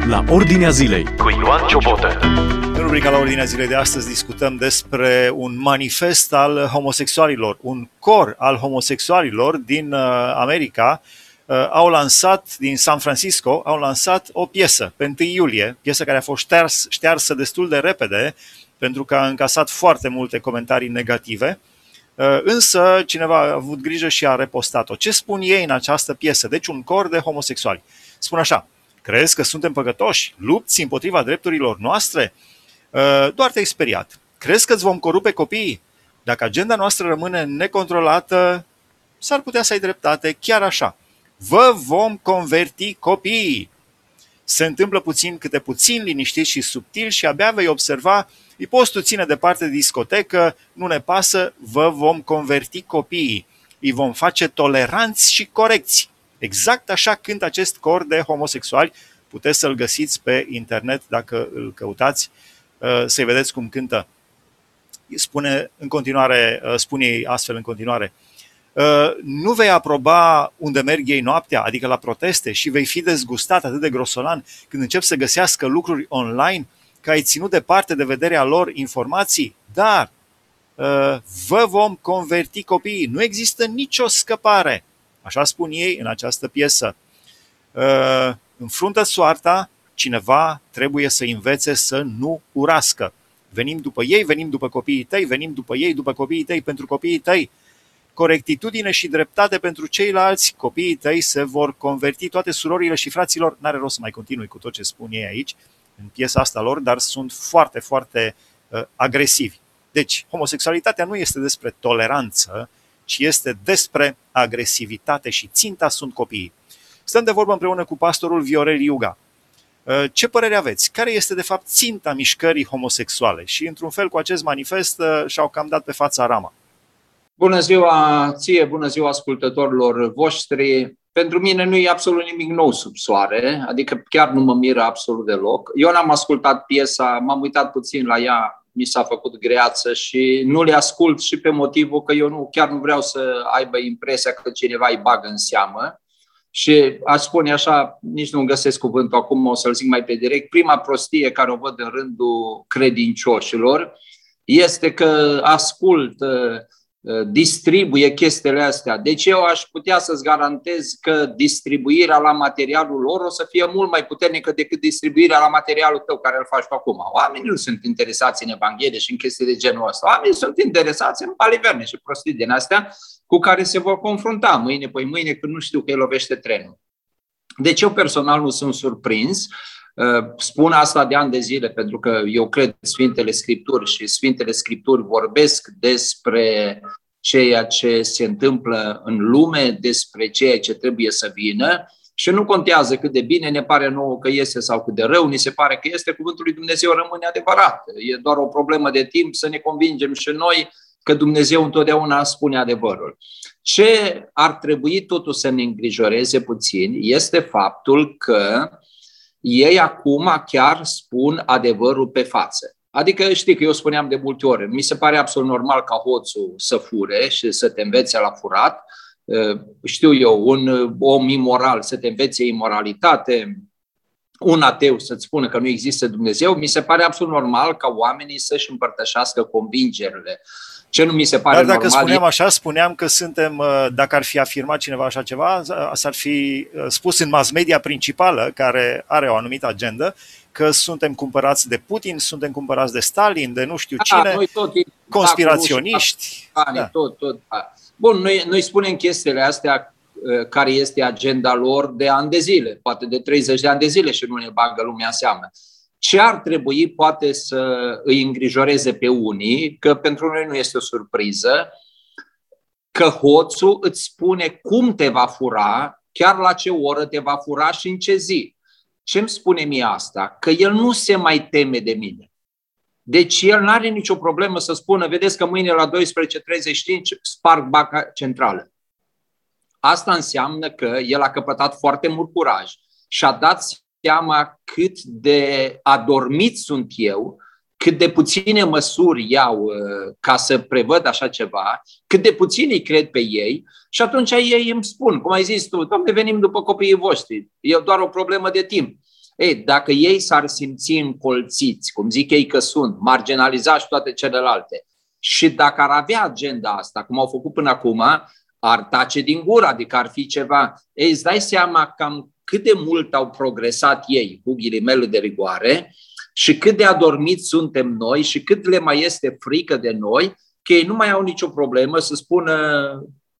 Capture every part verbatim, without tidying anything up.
la Ordinea Zilei cu Ioan Ciobotă. În rubrica La Ordinea Zilei de astăzi discutăm despre un manifest al homosexualilor, un cor al homosexualilor din America. Au lansat, din San Francisco, au lansat o piesă pe întâi iulie, piesă care a fost șters, ștearsă destul de repede, pentru că a încasat foarte multe comentarii negative, însă cineva a avut grijă și a repostat-o. Ce spun ei în această piesă? Deci un cor de homosexuali. Spun așa: crezi că suntem păcătoși? Lupți împotriva drepturilor noastre? Doar te-ai speriat. Crezi că îți vom corupe copiii? Dacă agenda noastră rămâne necontrolată, s-ar putea să ai dreptate, chiar așa. Vă vom converti copiii. Se întâmplă puțin câte puțin, liniștit și subtil, și abia vei observa: îi poți tu ține departe de discotecă, nu ne pasă, vă vom converti copiii. Îi vom face toleranți și corecți. Exact așa cântă acest cor de homosexuali. Puteți să-l găsiți pe internet dacă îl căutați, să-i vedeți cum cântă. Spune în continuare, spune ei astfel în continuare: nu vei aproba unde merg ei noaptea, adică la proteste, și vei fi dezgustat atât de grosolan când încep să găsească lucruri online, că ai ținut departe de vederea lor informații, dar vă vom converti copiii. Nu există nicio scăpare. Așa spun ei în această piesă. Înfruntă soarta, cineva trebuie să învețe să nu urască. Venim după ei, venim după copiii tăi, venim după ei, după copiii tăi, pentru copiii tăi. Corectitudine și dreptate pentru ceilalți, copiii tăi se vor converti. Toate surorile și fraților, n-are rost să mai continui cu tot ce spun ei aici, în piesa asta lor, dar sunt foarte, foarte uh, agresivi. Deci, homosexualitatea nu este despre toleranță, ci este despre agresivitate și ținta sunt copiii. Stăm de vorbă împreună cu pastorul Viorel Iuga. Uh, ce părere aveți? Care este, de fapt, ținta mișcării homosexuale? Și, într-un fel, cu acest manifest uh, și-au cam dat pe fața rama. Bună ziua ție, bună ziua ascultătorilor voștri. Pentru mine nu e absolut nimic nou sub soare, adică chiar nu mă miră absolut deloc. Eu n-am ascultat piesa, m-am uitat puțin la ea, mi s-a făcut greață și nu le ascult și pe motivul că eu nu, chiar nu vreau să aibă impresia că cineva îi bagă în seamă. Și aș spune așa, nici nu găsesc cuvântul acum, o să-l zic mai pe direct, prima prostie care o văd în rândul credincioșilor este că ascult, distribuie chestiile astea. Deci eu aș putea să-ți garantez că distribuirea la materialul lor o să fie mult mai puternică decât distribuirea la materialul tău care îl faci tu acum. Oamenii nu sunt interesați în Evanghelie și în chestii de genul ăsta. Oamenii sunt interesați în baliverne și prostii din astea cu care se vor confrunta mâine, păi mâine, când nu știu că îi lovește trenul. Deci eu personal nu sunt surprins. Spun asta de ani de zile pentru că eu cred în Sfintele Scripturi și Sfintele Scripturi vorbesc despre ceea ce se întâmplă în lume, despre ceea ce trebuie să vină și nu contează cât de bine ne pare nouă că este sau cât de rău ni se pare că este, cuvântul lui Dumnezeu rămâne adevărat. E doar o problemă de timp să ne convingem și noi că Dumnezeu întotdeauna spune adevărul. Ce ar trebui totuși să ne îngrijoreze puțin este faptul că ei acum chiar spun adevărul pe față. Adică știi că eu spuneam de multe ori, mi se pare absolut normal ca hoțul să fure și să te învețe la furat. Știu eu, un om imoral să te învețe imoralitate, un ateu să-ți spună că nu există Dumnezeu. Mi se pare absolut normal ca oamenii să-și împărtășească convingerile. Ce nu mi se pare Dar dacă normal, spuneam așa, spuneam că suntem, dacă ar fi afirmat cineva așa ceva, s-ar fi spus în mass media principală, care are o anumită agendă, că suntem cumpărați de Putin, suntem cumpărați de Stalin, de nu știu cine, da, noi tot, conspiraționiști. Da, da. Tot, tot, da. Bun, noi, noi spunem chestiile astea, care este agenda lor de ani de zile, poate de treizeci de ani de zile și nu ne bagă lumea în seamă. Ce ar trebui poate să îi îngrijoreze pe unii, că pentru noi nu este o surpriză, că hoțul îți spune cum te va fura, chiar la ce oră te va fura și în ce zi. Ce-mi spune mie asta? Că el nu se mai teme de mine. Deci el nu are nicio problemă să spună, vedeți că mâine la douăsprezece treizeci și cinci sparg Banca Centrală. Asta înseamnă că el a căpătat foarte mult curaj și a dat seama cât de adormit sunt eu, cât de puține măsuri iau uh, ca să prevăd așa ceva, cât de puțin îi cred pe ei și atunci ei îmi spun, cum ai zis tu, Doamne, venim după copiii voștri, e doar o problemă de timp. Ei, dacă ei s-ar simți încolțiți, cum zic ei că sunt, marginalizați și toate celelalte, și dacă ar avea agenda asta, cum au făcut până acum, ar tace din gură, adică ar fi ceva. Ei, îți dai seama cam cât de mult au progresat ei, cu ghilimele de rigoare, și cât de adormiți suntem noi și cât le mai este frică de noi, că ei nu mai au nicio problemă să spună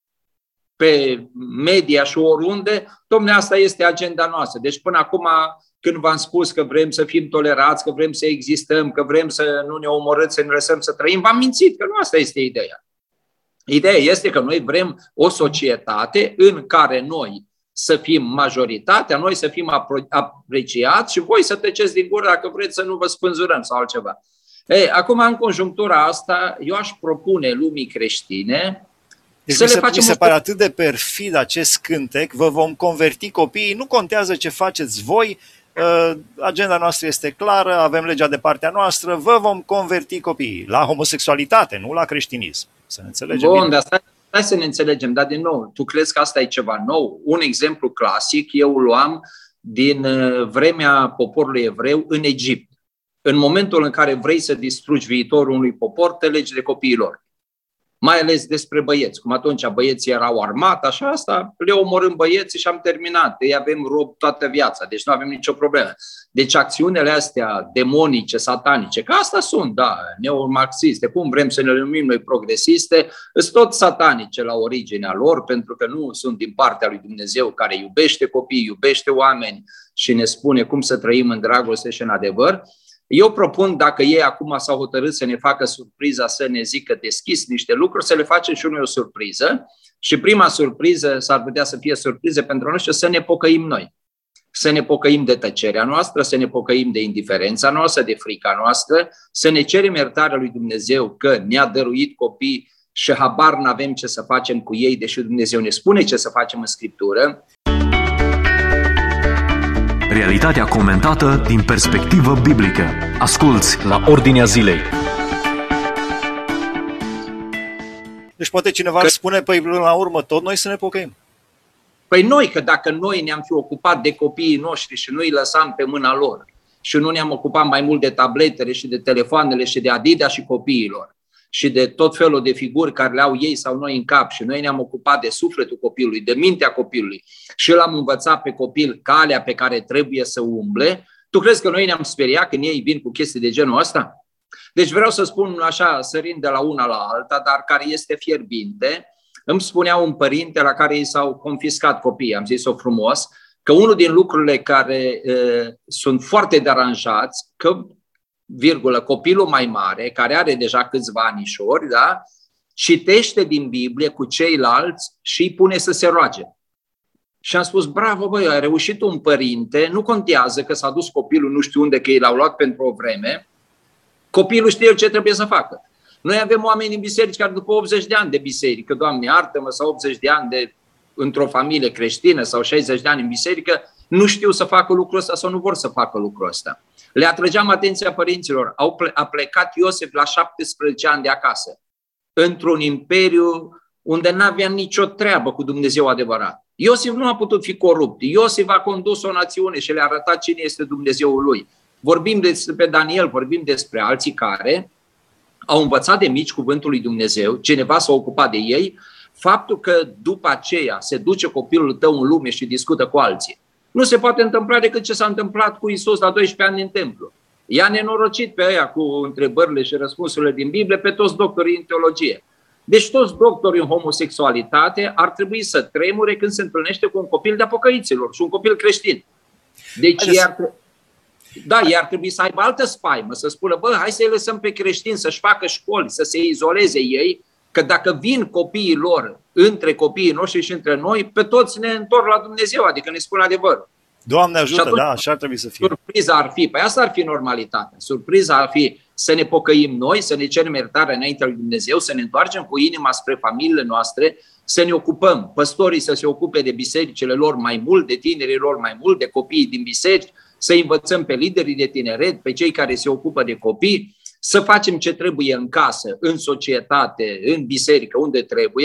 pe media și oriunde, dom'le, asta este agenda noastră. Deci până acum, când v-am spus că vrem să fim tolerați, că vrem să existăm, că vrem să nu ne omorâți, să ne lăsăm să trăim, v-am mințit, că nu asta este ideea. Ideea este că noi vrem o societate în care noi să fim majoritatea, noi să fim apreciați și voi să treceți din gură dacă vreți să nu vă spânzurăm sau altceva. Ei, acum, în conjunctura asta, eu aș propune lumii creștine deci să mi le se, facem... mi se pare atât de perfid acest cântec, vă vom converti copiii, nu contează ce faceți voi, agenda noastră este clară, avem legea de partea noastră, vă vom converti copiii la homosexualitate, nu la creștinism. Să ne înțelegem Bun, bine. Dar stai, stai să ne înțelegem, dar din nou, tu crezi că asta e ceva nou? Un exemplu clasic, eu îl luam din vremea poporului evreu în Egipt. În momentul în care vrei să distrugi viitorul unui popor, te legi de copiii lor. Mai ales despre băieți, cum atunci băieții erau armată, așa asta, le omorâm băieții și am terminat. Ei avem rob toată viața, deci nu avem nicio problemă. Deci acțiunile astea demonice, satanice, că asta sunt, da, neomarxiste, cum vrem să ne numim noi progresiste, sunt tot satanice la originea lor, pentru că nu sunt din partea lui Dumnezeu care iubește copiii, iubește oameni și ne spune cum să trăim în dragoste și în adevăr. Eu propun, dacă ei acum s-au hotărât să ne facă surpriza, să ne zică deschis niște lucruri, să le facem și noi o surpriză. Și prima surpriză s-ar putea să fie surpriză pentru noi și să ne pocăim noi. Să ne pocăim de tăcerea noastră, să ne pocăim de indiferența noastră, de frica noastră, să ne cerem iertarea lui Dumnezeu că ne-a dăruit copii și habar n-avem ce să facem cu ei, deși Dumnezeu ne spune ce să facem în Scriptură. Realitatea comentată din perspectivă biblică. Asculți la Ordinea Zilei. Deci poate cineva că... spune, păi până la urmă tot noi să ne pocăim. Păi noi, că dacă noi ne-am fi ocupat de copiii noștri și nu îi lăsam pe mâna lor și nu ne-am ocupat mai mult de tabletele și de telefoanele și de Adidas și copiilor și de tot felul de figuri care le au ei sau noi în cap și noi ne-am ocupat de sufletul copilului, de mintea copilului și l-am învățat pe copil calea pe care trebuie să umble, tu crezi că noi ne-am speriat când ei vin cu chestii de genul ăsta? Deci vreau să spun așa, sărind de la una la alta, dar care este fierbinte. Îmi spunea un părinte la care i s-au confiscat copiii, am zis-o frumos, că unul din lucrurile care uh, sunt foarte deranjați, că virgulă, copilul mai mare, care are deja câțiva anișori, da, citește din Biblie cu ceilalți și îi pune să se roage. Și am spus, bravo, băi, a reușit un părinte, nu contează că s-a dus copilul nu știu unde, că ei l-au luat pentru o vreme, copilul știe ce trebuie să facă. Noi avem oameni în biserici care după optzeci de ani de biserică, Doamne iartă-mă, sau optzeci de ani de într-o familie creștină sau șaizeci de ani în biserică, nu știu să facă lucrul ăsta sau nu vor să facă lucrul ăsta. Le atrăgeam atenția părinților. A plecat Iosif la șaptesprezece ani de acasă, într-un imperiu unde n-avea nicio treabă cu Dumnezeu adevărat. Iosif nu a putut fi corupt. Iosif a condus o națiune și le-a arătat cine este Dumnezeul lui. Vorbim despre Daniel, vorbim despre alții care au învățat de mici cuvântul lui Dumnezeu, cineva s-a ocupat de ei, faptul că după aceea se duce copilul tău în lume și discută cu alții. Nu se poate întâmpla decât ce s-a întâmplat cu Iisus la doisprezece ani în templu. I-a nenorocit pe aia cu întrebările și răspunsurile din Biblie pe toți doctorii în teologie. Deci toți doctorii în homosexualitate ar trebui să tremure când se întâlnește cu un copil de apocăiților și un copil creștin. Deci ei ar, da, ei ar trebui să aibă altă spaimă, să spună, bă, hai să-i lăsăm pe creștini să-și facă școli, să se izoleze ei, că dacă vin copiii lor între copiii noștri și între noi, pe toți ne întorc la Dumnezeu, adică ne spun adevărul. Doamne ajută, atunci, da, așa ar trebui să fie. Surpriza ar fi, păi asta ar fi normalitatea. Surpriza ar fi să ne pocăim noi, să ne cerem iertare înaintea lui Dumnezeu, să ne întoarcem cu inima spre familiile noastre, să ne ocupăm, păstorii să se ocupe de bisericile lor mai mult, de tinerii lor mai mult, de copiii din biserici, să învățăm pe liderii de tineret, pe cei care se ocupă de copii, să facem ce trebuie în casă, în societate, în biserică, unde trebuie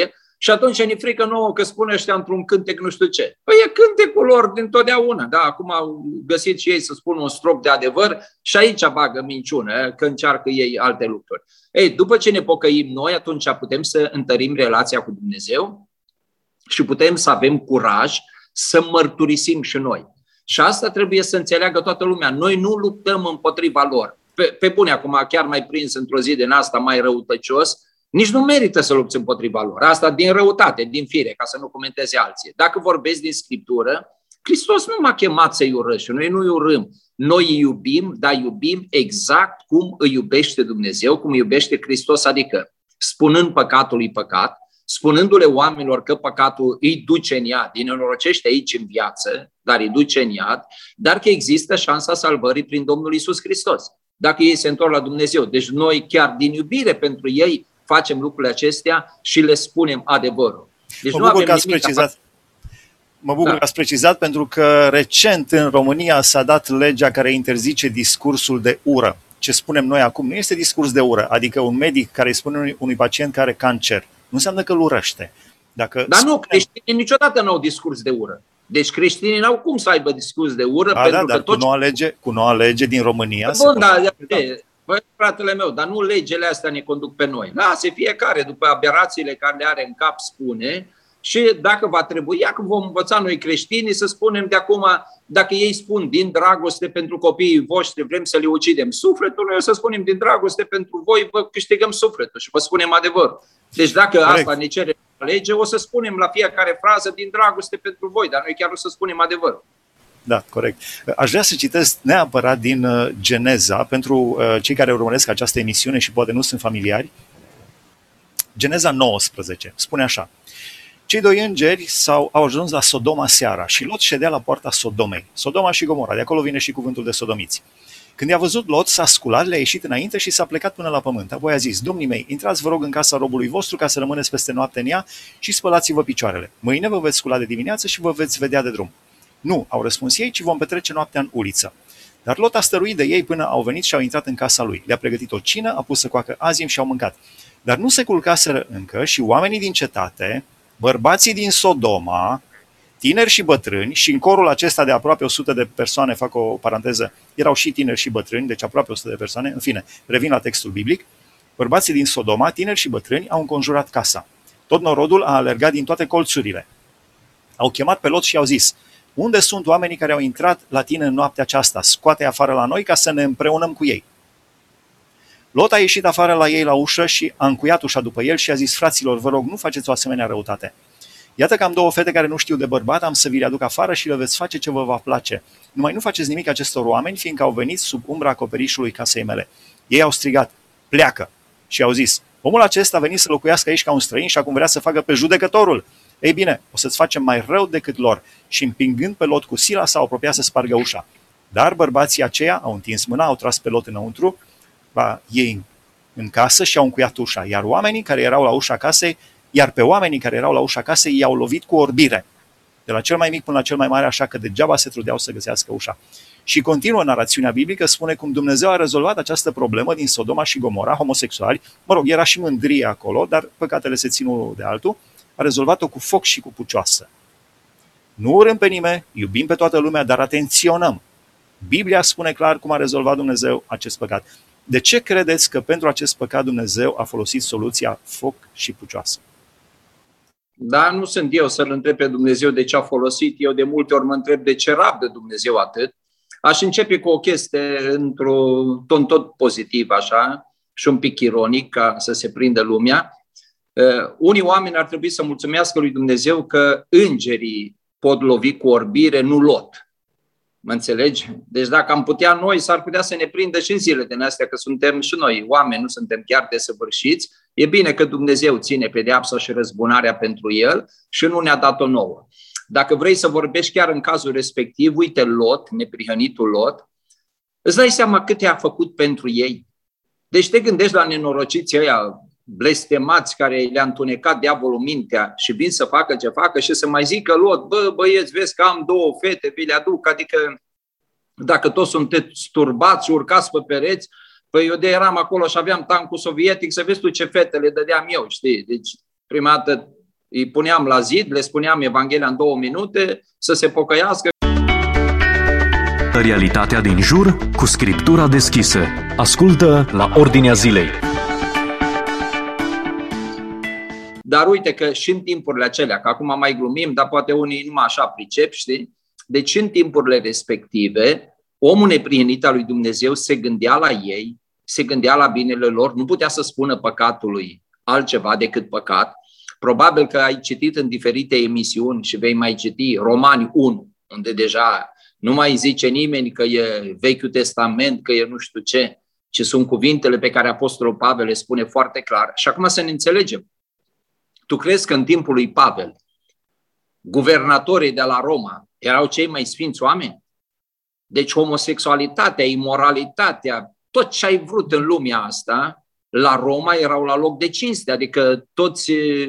Și atunci ne frică nouă că spune ăștia într-un cântec nu știu ce. Păi e cântecul lor dintotdeauna. Da, acum au găsit și ei să spună un strop de adevăr și aici bagă minciună, că încearcă ei alte lucruri. Ei, după ce ne pocăim noi, atunci putem să întărim relația cu Dumnezeu și putem să avem curaj să mărturisim și noi. Și asta trebuie să înțeleagă toată lumea. Noi nu luptăm împotriva lor. Pe, pe bune, acum chiar mai prins într-o zi din asta mai răutăcios, nici nu merită să lupți împotriva lor. Asta din răutate, din fire, ca să nu comenteze alții. Dacă vorbesc din Scriptură, Hristos nu m-a chemat să-i urăști și noi nu îi urâm. Noi îi iubim, dar iubim exact cum îi iubește Dumnezeu, cum îi iubește Hristos, adică spunând păcatului păcat, spunându-le oamenilor că păcatul îi duce în iad, îi nenorocește aici în viață, dar îi duce în iad, dar că există șansa salvării prin Domnul Iisus Hristos. Dacă ei se întorc la Dumnezeu. Deci noi chiar din iubire pentru ei facem lucrurile acestea și le spunem adevărul. Deci mă nu bucur avem că ați nimic precizat. a... Mă bucur Da. că ați precizat, pentru că recent în România s-a dat legea care interzice discursul de ură. Ce spunem noi acum nu este discurs de ură, adică un medic care îi spune unui, unui pacient care are cancer, nu înseamnă că îl urăște. Dacă Dar spunem... nu, creștinii niciodată n-au discurs de ură. Deci creștinii n-au cum să aibă discurs de ură, Da, pentru da, că dar tot cu noua lege, cu noua lege din România... Bun, se da, poate... de, băi, fratele meu, dar nu legile astea ne conduc pe noi. Lasă fiecare, după aberațiile care le are în cap, spune, și dacă va trebui, ia că vom învăța noi creștinii să spunem de acum, dacă ei spun din dragoste pentru copiii voștri, vrem să le ucidem sufletul, noi o să spunem din dragoste pentru voi, vă câștigăm sufletul și vă spunem adevărul. Deci dacă Corect. asta ne cere lege, o să spunem la fiecare frază din dragoste pentru voi, dar noi chiar o să spunem adevărul. Da, corect. Aș vrea să citesc neapărat din uh, Geneza, pentru uh, cei care urmăresc această emisiune și poate nu sunt familiari. Geneza nouăsprezece spune așa: cei doi îngeri s-au, au ajuns la Sodoma seara și Lot ședea la poarta Sodomei. Sodoma și Gomora, de acolo vine și cuvântul de sodomiți. Când i-a văzut Lot, s-a sculat, le-a ieșit înainte și s-a plecat până la pământ. Apoi a zis: domnii mei, intrați vă rog în casa robului vostru ca să rămâneți peste noapte în ea și spălați-vă picioarele. Mâine vă veți scula de dimineață și vă veți vedea de drum. Nu, au răspuns ei, ci vom petrece noaptea în uliță. Dar Lot a stăruit de ei până au venit și au intrat în casa lui. Le-a pregătit o cină, a pus să coacă azim și au mâncat. Dar nu se culcaseră încă și oamenii din cetate, bărbații din Sodoma, tineri și bătrâni, și în corul acesta de aproape o sută de persoane, fac o paranteză, erau și tineri și bătrâni, deci aproape o sută de persoane, în fine, revin la textul biblic, bărbații din Sodoma, tineri și bătrâni, au înconjurat casa. Tot norodul a alergat din toate colțurile. Au chemat pe Lot și i-au zis: unde sunt oamenii care au intrat la tine în noaptea aceasta? Scoate-i afară la noi ca să ne împreunăm cu ei. Lot a ieșit afară la ei la ușă și a încuiat ușa după el și a zis: fraților, vă rog, nu faceți o asemenea răutate. Iată că am două fete care nu știu de bărbat, am să vi le aduc afară și le veți face ce vă va place. Numai nu faceți nimic acestor oameni, fiindcă au venit sub umbra acoperișului casei mele. Ei au strigat: pleacă! Și au zis: omul acesta a venit să locuiască aici ca un străin și acum vrea să facă pe judecătorul. Ei bine, o să-ți facem mai rău decât lor. Și împingând pe Lot cu sila, s-a apropiat să spargă ușa. Dar bărbații aceia au întins mâna, au tras pe Lot înăuntru, la ei în casă și au încuiat ușa. Iar oamenii care erau la ușa casei, iar pe oamenii care erau la ușa casei i-au lovit cu orbire, de la cel mai mic până la cel mai mare, așa că degeaba se trudeau să găsească ușa. Și continuă narațiunea biblică, spune cum Dumnezeu a rezolvat această problemă din Sodoma și Gomora, homosexuali, mă rog, era și mândrie acolo, dar păcatele se țin unul de altul, a rezolvat-o cu foc și cu pucioasă. Nu urâm pe nimeni, iubim pe toată lumea, dar atenționăm. Biblia spune clar cum a rezolvat Dumnezeu acest păcat. De ce credeți că pentru acest păcat Dumnezeu a folosit soluția foc și pucioasă? Da, nu sunt eu să-L întreb pe Dumnezeu de ce a folosit. Eu de multe ori mă întreb de ce rabdă Dumnezeu atât. Aș începe cu o chestie într-un ton tot pozitiv, așa, și un pic ironic, ca să se prindă lumea. Uh, unii oameni ar trebui să mulțumească lui Dumnezeu că îngerii pot lovi cu orbire, nu Lot. Mă înțelegi? Deci dacă am putea noi, s-ar putea să ne prindă și în zile din astea, că suntem și noi oameni, nu suntem chiar desăvârșiți. E bine că Dumnezeu ține pedeapsa și răzbunarea pentru el și nu ne-a dat-o nouă. Dacă vrei să vorbești chiar în cazul respectiv, uite Lot, neprihănitul Lot, îți dai seama cât i-a făcut pentru ei. Deci te gândești la nenorociții ăia blestemați care le-a întunecat diavolul mintea și vin să facă ce facă și să mai zică Lot: bă, băieți, vezi că am două fete, vi le aduc, adică dacă toți sunteți turbați și urcați pe pereți, păi eu de eram acolo și aveam tancul sovietic, să vezi tu ce fete le dădeam eu, știi? Deci prima dată îi puneam la zid, le spuneam Evanghelia în două minute, să se pocăiască. Realitatea din jur cu Scriptura deschisă. Ascultă La Ordinea Zilei. Dar uite că și în timpurile acelea, că acum mai glumim, dar poate unii numai așa pricep, știi? Deci în timpurile respective, omul neprihănit al lui Dumnezeu se gândea la ei, se gândea la binele lor, nu putea să spună păcatului altceva decât păcat. Probabil că ai citit în diferite emisiuni și vei mai citi Romani unu, unde deja nu mai zice nimeni că e Vechiul Testament, că e nu știu ce, ci sunt cuvintele pe care Apostolul Pavel le spune foarte clar. Și acum să ne înțelegem. Tu crezi că în timpul lui Pavel, guvernatorii de la Roma erau cei mai sfinți oameni? Deci homosexualitatea, imoralitatea, tot ce ai vrut în lumea asta, la Roma erau la loc de cinste, adică toți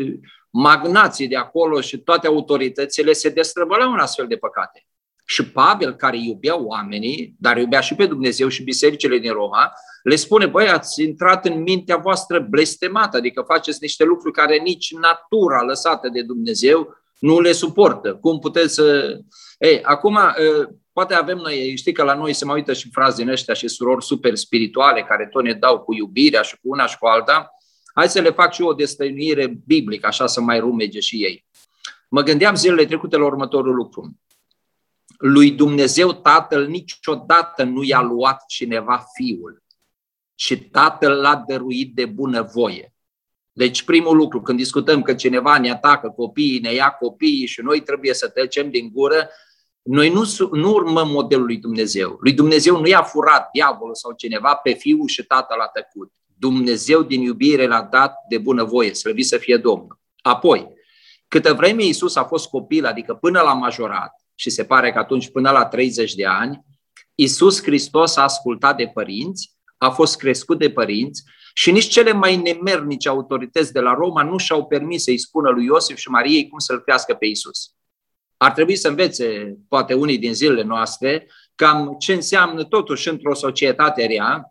magnații de acolo și toate autoritățile se destrăbăleau în astfel de păcate. Și Pavel, care iubea oamenii, dar iubea și pe Dumnezeu și bisericile din Roma, le spune, băi, ați intrat în mintea voastră blestemată, adică faceți niște lucruri care nici natura lăsată de Dumnezeu nu le suportă. Cum puteți să... Ei, acum, poate avem noi, știi că la noi se mai uită și fraze din ăștia și surori super spirituale care tot ne dau cu iubirea și cu una și cu alta. Hai să le fac și eu o destăinuire biblică, așa să mai rumege și ei. Mă gândeam zilele trecute la următorul lucru. Lui Dumnezeu Tatăl niciodată nu i-a luat cineva Fiul, și Tatăl l-a dăruit de bunăvoie. Deci primul lucru, când discutăm că cineva ne atacă copiii, ne ia copiii și noi trebuie să trecem din gură, noi nu, nu urmăm modelul lui Dumnezeu. Lui Dumnezeu nu i-a furat diavolul sau cineva pe Fiul și Tatăl a tăcut. Dumnezeu din iubire l-a dat de bunăvoie, slăvit să fie Domnul. Apoi, câtă vreme Iisus a fost copil, adică până la majorat, și se pare că atunci până la treizeci de ani, Iisus Hristos a ascultat de părinți, a fost crescut de părinți și nici cele mai nemernice autorități de la Roma nu și-au permis să-i spună lui Iosif și Mariei cum să-l crească pe Iisus. Ar trebui să învețe, poate unii din zilele noastre, cam ce înseamnă totuși într-o societate rea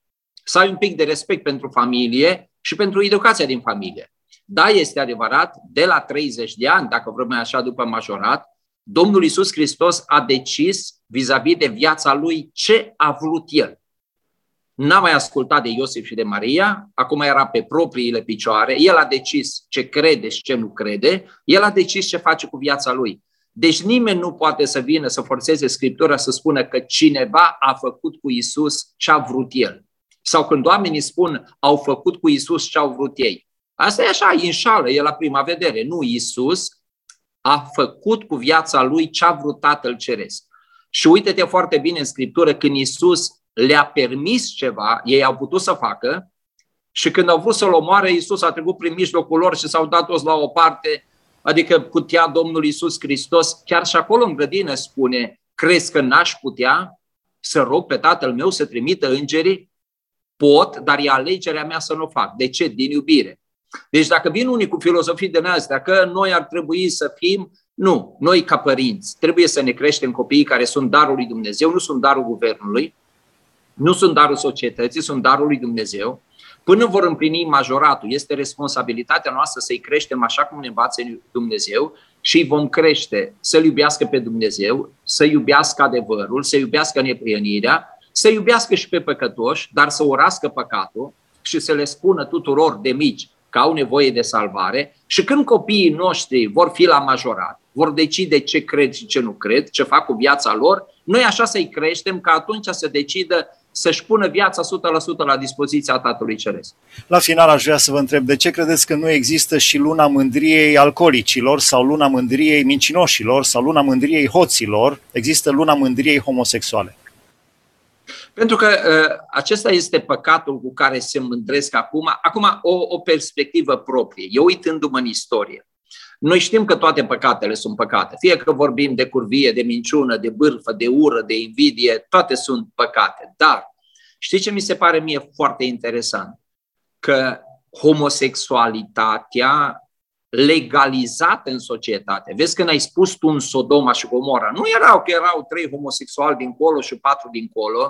să ai un pic de respect pentru familie și pentru educația din familie. Da, este adevărat, de la treizeci de ani, dacă vrem așa după majorat, Domnul Iisus Hristos a decis vis-a-vis de viața lui ce a vrut el. N-a mai ascultat de Iosif și de Maria, acum era pe propriile picioare, el a decis ce crede și ce nu crede, el a decis ce face cu viața lui. Deci nimeni nu poate să vină să forțeze Scriptura să spună că cineva a făcut cu Iisus ce a vrut el. Sau când oamenii spun au făcut cu Iisus ce au vrut ei. Asta e așa, înșală, e la prima vedere. Nu, Iisus a făcut cu viața lui ce a vrut Tatăl Ceresc. Și uite-te foarte bine în Scriptură, când Iisus le-a permis ceva, ei au putut să facă, și când au vrut să-l omoare, Iisus a trecut prin mijlocul lor și s-au dat toți la o parte, adică putea Domnul Iisus Hristos, chiar și acolo în grădină spune, crezi că n-aș putea să rog pe Tatăl meu să trimită îngerii? Pot, dar e alegerea mea să nu o fac. De ce? Din iubire. Deci dacă vin unii cu filozofii din astea, că noi ar trebui să fim, nu, noi ca părinți trebuie să ne creștem copiii care sunt darul lui Dumnezeu, nu sunt darul guvernului, nu sunt darul societății, sunt darul lui Dumnezeu. Până vor împlini majoratul, este responsabilitatea noastră să-i creștem așa cum ne învață Dumnezeu și îi vom crește să-L iubească pe Dumnezeu, să iubească adevărul, să iubească neprihănirea, să iubească și pe păcătoși, dar să urască păcatul și să le spună tuturor de mici că au nevoie de salvare. Și când copiii noștri vor fi la majorat, vor decide ce cred și ce nu cred, ce fac cu viața lor, noi așa să-i creștem ca atunci să decidă să-și pună viața o sută la sută la dispoziția Tatălui Ceresc. La final aș vrea să vă întreb, de ce credeți că nu există și luna mândriei alcoolicilor sau luna mândriei mincinoșilor sau luna mândriei hoților? Există luna mândriei homosexuale. Pentru că uh, acesta este păcatul cu care se mândresc acum. Acum o, o perspectivă proprie. Eu uitându-mă în istorie. Noi știm că toate păcatele sunt păcate. Fie că vorbim de curvie, de minciună, de bârfă, de ură, de invidie, toate sunt păcate. Dar știi ce mi se pare mie foarte interesant? Că homosexualitatea legalizată în societate. Vezi, când ai spus tu în Sodoma și Gomora, nu erau că erau trei homosexuali dincolo și patru dincolo,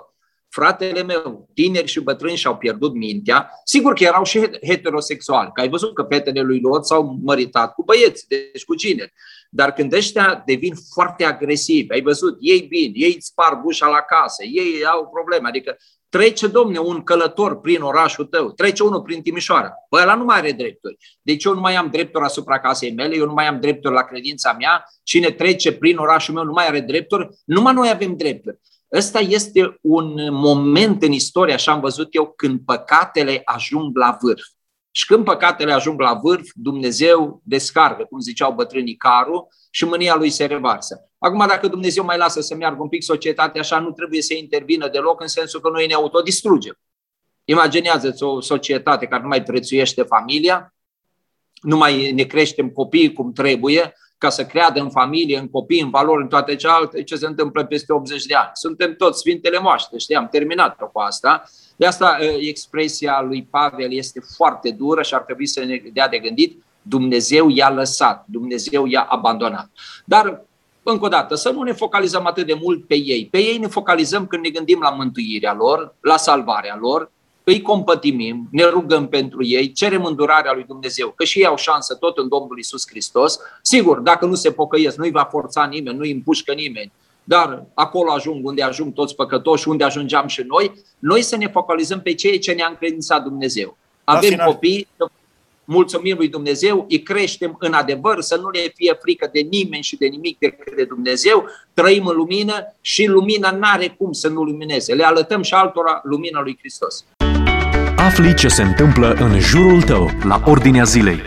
fratele meu, tineri și bătrâni și-au pierdut mintea, sigur că erau și heterosexuali, că ai văzut că fetele lui Lot s-au măritat cu băieți, deci cu cineri. Dar când ăștia devin foarte agresivi, ai văzut, ei vin, ei îți sparg ușa la casă, ei au probleme, adică trece, domne, un călător prin orașul tău, trece unul prin Timișoara, bă, ăla nu mai are drepturi. Deci eu nu mai am drepturi asupra casei mele, eu nu mai am drepturi la credința mea, cine trece prin orașul meu nu mai are drepturi, numai noi avem drepturi. Ăsta este un moment în istorie, așa am văzut eu, când păcatele ajung la vârf. Și când păcatele ajung la vârf, Dumnezeu descarcă, cum ziceau bătrânii, carul și mânia lui se revarsă. Acum, dacă Dumnezeu mai lasă să meargă un pic societatea așa, nu trebuie să intervină deloc, în sensul că noi ne autodistrugem. Imaginează-ți o societate care nu mai prețuiește familia, nu mai ne creștem copiii cum trebuie, ca să creadă în familie, în copii, în valori, în toate cealaltă, ce se întâmplă peste optzeci de ani. Suntem toți Sfintele Moaște, știi, am terminat-o cu asta. De asta expresia lui Pavel este foarte dură și ar trebui să ne dea de gândit. Dumnezeu i-a lăsat, Dumnezeu i-a abandonat. Dar, încă o dată, să nu ne focalizăm atât de mult pe ei. Pe ei ne focalizăm când ne gândim la mântuirea lor, la salvarea lor, îi compătimim, ne rugăm pentru ei, cerem îndurarea lui Dumnezeu, că și ei au șansă tot în Domnul Iisus Hristos. Sigur, dacă nu se pocăiesc, nu-i va forța nimeni, nu-i împușcă nimeni, dar acolo ajung unde ajung toți păcătoși, unde ajungeam și noi, noi să ne focalizăm pe ceea ce ne-a încredințat Dumnezeu. Avem copii, mulțumim lui Dumnezeu, îi creștem în adevăr, să nu le fie frică de nimeni și de nimic decât de Dumnezeu, trăim în lumină și lumina n-are cum să nu lumineze. Le alătăm și altora lumina lui Hristos. Afli ce se întâmplă în jurul tău, la Ordinea Zilei.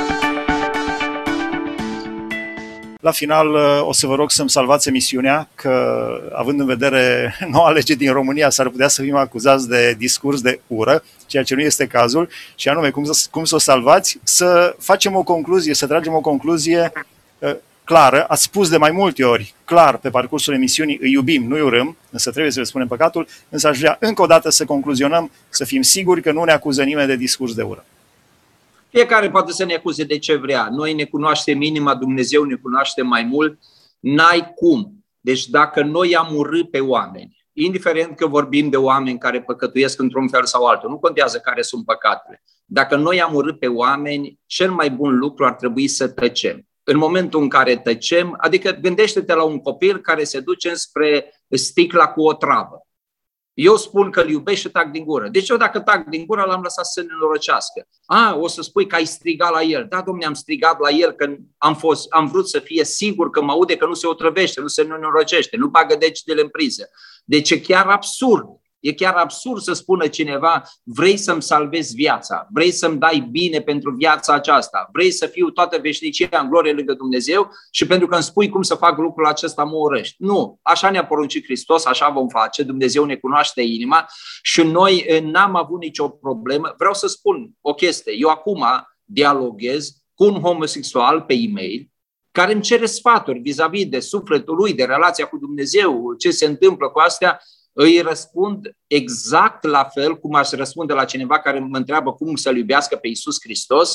La final o să vă rog să-mi salvați emisiunea, că având în vedere noua lege din România s-ar putea să fim acuzați de discurs de ură, ceea ce nu este cazul, și anume cum să, cum să o salvați, să facem o concluzie, să tragem o concluzie uh, clară. Ați spus de mai multe ori clar pe parcursul emisiunii, îi iubim, nu îi urâm, însă trebuie să le spunem păcatul, însă aș vrea încă o dată să concluzionăm, să fim siguri că nu ne acuză nimeni de discurs de ură. Fiecare poate să ne acuze de ce vrea. Noi ne cunoaștem inima, Dumnezeu ne cunoaște mai mult. N-ai cum. Deci dacă noi am urât pe oameni, indiferent că vorbim de oameni care păcătuiesc într-un fel sau altul, nu contează care sunt păcatele. Dacă noi am urât pe oameni, cel mai bun lucru ar trebui să tăcem. În momentul în care tăcem, adică gândește-te la un copil care se duce spre sticla cu o travă. Eu spun că îl iubesc și tac din gură. Deci eu dacă tac din gură l-am lăsat să ne norăcească. A, o să spui că ai strigat la el. Da, dom'le, am strigat la el că am, fost, am vrut să fie sigur că mă aude, că nu se otrăvește, nu se norăcește, nu bagă degetele în priză. Deci e chiar absurd. E chiar absurd să spună cineva, vrei să-mi salvezi viața, vrei să-mi dai bine pentru viața aceasta, vrei să fiu toată veșnicia în glorie lângă Dumnezeu și pentru că îmi spui cum să fac lucrul acesta mă urăști. Nu, așa ne-a poruncit Hristos, așa vom face, Dumnezeu ne cunoaște inima și noi n-am avut nicio problemă. Vreau să spun o chestie, eu acum dialoghez cu un homosexual pe e-mail care îmi cere sfaturi vis-a-vis de sufletul lui, de relația cu Dumnezeu, ce se întâmplă cu astea. Îi răspund exact la fel cum aș răspunde la cineva care mă întreabă cum să-L iubească pe Iisus Hristos.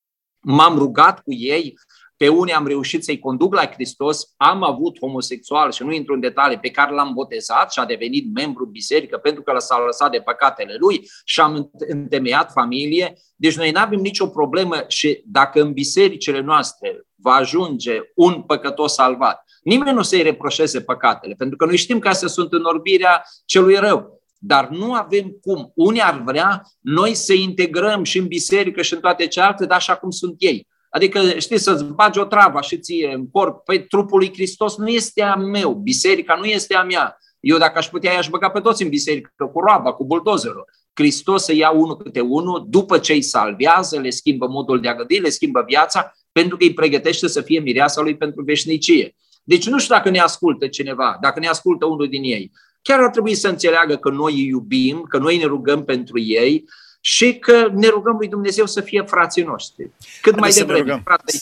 M-am rugat cu ei, pe unii am reușit să-i conduc la Hristos, am avut homosexual și nu intru în detalii, pe care l-am botezat și a devenit membru biserică pentru că s-a lăsat de păcatele lui și am întemeiat familie. Deci noi nu avem nicio problemă și dacă în bisericile noastre va ajunge un păcătos salvat, nimeni nu să-i reproșeze păcatele, pentru că noi știm că astea sunt înorbirea celui rău. Dar nu avem cum. Unii ar vrea noi să integrăm și în biserică și în toate cealaltă, dar așa cum sunt ei. Adică, știi, să-ți bagi o travă și ție în corp, păi trupul lui Hristos nu este a meu, biserica nu este a mea. Eu dacă aș putea, i-aș băga pe toți în biserică, cu roaba, cu buldozerul. Hristos să ia unul câte unul, după ce îi salvează, le schimbă modul de a gândi, le schimbă viața, pentru că îi pregătește să fie mireasa lui pentru veșnicie. Deci nu știu dacă ne ascultă cineva, dacă ne ascultă unul din ei. Chiar ar trebui să înțeleagă că noi îi iubim, că noi ne rugăm pentru ei și că ne rugăm lui Dumnezeu să fie frații noștri. Cât mai devreme.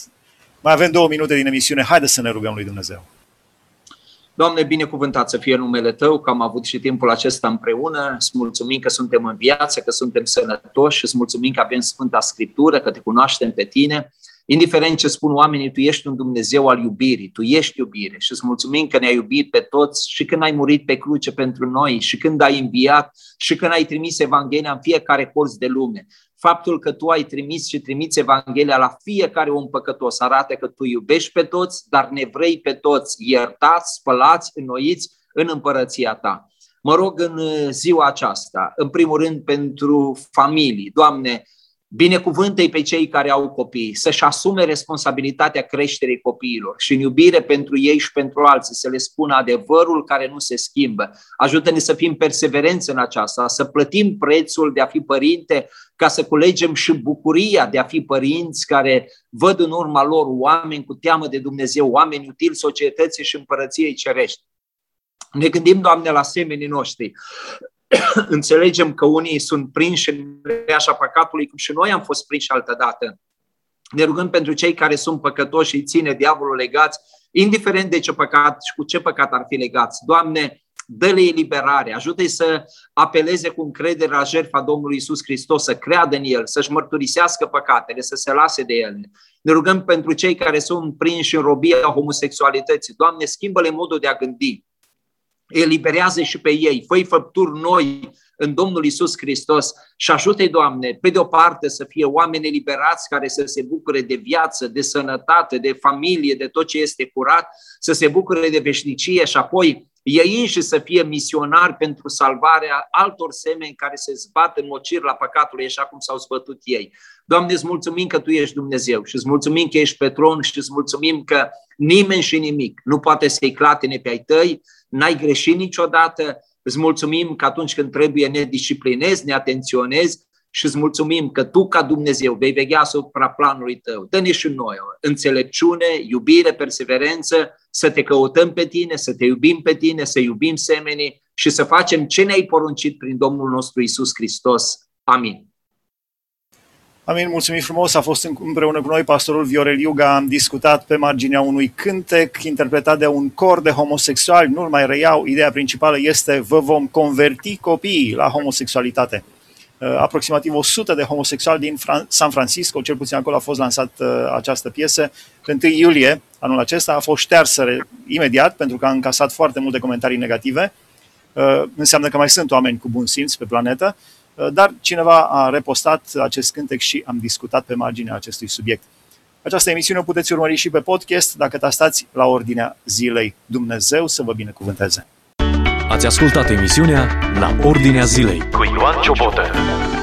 Mai avem două minute din emisiune, haideți să ne rugăm lui Dumnezeu. Doamne, binecuvântat să fie numele Tău, că am avut și timpul acesta împreună. Îți mulțumim că suntem în viață, că suntem sănătoși și îți mulțumim că avem Sfânta Scriptură, că Te cunoaștem pe Tine. indiferent ce spun oamenii, Tu ești un Dumnezeu al iubirii, Tu ești iubire și îți mulțumim că ne-ai iubit pe toți și când ai murit pe cruce pentru noi și când ai înviat și când ai trimis Evanghelia în fiecare colț de lume. Faptul că Tu ai trimis și trimiți Evanghelia la fiecare om păcătos arată că Tu iubești pe toți, dar ne vrei pe toți iertați, spălați, înnoiți în împărăția Ta. Mă rog în ziua aceasta, în primul rând pentru familii, Doamne, binecuvântă-i pe cei care au copii, să-și asume responsabilitatea creșterii copiilor și în iubire pentru ei și pentru alții, să le spună adevărul care nu se schimbă. Ajută-ne să fim perseverenți în aceasta, să plătim prețul de a fi părinte, ca să culegem și bucuria de a fi părinți care văd în urma lor oameni cu teamă de Dumnezeu, oameni utili societății și împărăției cerești. Ne gândim, Doamne, la semenii noștri. Înțelegem că unii sunt prinși în reașa păcatului, cum și noi am fost prinși altădată. Ne rugăm pentru cei care sunt păcătoși și îi ține diavolul legați, indiferent de ce păcat și cu ce păcat ar fi legați. Doamne, dă-le eliberare, ajută-i să apeleze cu încredere la jertfa Domnului Iisus Hristos, să creadă în El, să-și mărturisească păcatele, să se lase de ele. Ne rugăm pentru cei care sunt prinși în robia homosexualității. Doamne, schimbă-le modul de a gândi. Eliberează și pe ei, fă-i făpturi noi în Domnul Iisus Hristos și ajută-i, Doamne, pe de o parte să fie oameni eliberați care să se bucure de viață, de sănătate, de familie, de tot ce este curat, să se bucure de veșnicie și apoi ei înși să fie misionari pentru salvarea altor semeni care se zbat în mocir la păcatul așa cum s-au zbătut ei. Doamne, îți mulțumim că Tu ești Dumnezeu și îți mulțumim că ești pe tron și îți mulțumim că nimeni și nimic nu poate să-i clatine pe ai Tăi, n-ai greșit niciodată, îți mulțumim că atunci când trebuie ne disciplinezi, ne atenționezi și îți mulțumim că Tu ca Dumnezeu vei veghea asupra planului Tău. Dă-ne și noi înțelepciune, iubire, perseverență, să Te căutăm pe Tine, să Te iubim pe Tine, să iubim semenii și să facem ce ne-ai poruncit prin Domnul nostru Iisus Hristos. Amin. Amin, mulțumim frumos. A fost împreună cu noi pastorul Viorel Iuga. Am discutat pe marginea unui cântec interpretat de un cor de homosexuali. Nu-l mai reiau. Ideea principală este: vă vom converti copiii la homosexualitate. Aproximativ o sută de homosexuali din San Francisco, cel puțin acolo a fost lansat această piesă. Pe întâi iulie anul acesta a fost ștersă imediat pentru că a încasat foarte multe comentarii negative. Înseamnă că mai sunt oameni cu bun simț pe planetă, dar cineva a repostat acest cântec și am discutat pe marginea acestui subiect. Această emisiune o puteți urmări și pe podcast dacă tastați la ordinea zilei. Dumnezeu să vă binecuvânteze! Ați ascultat emisiunea La Ordinea Zilei cu Ioan Ciobotă.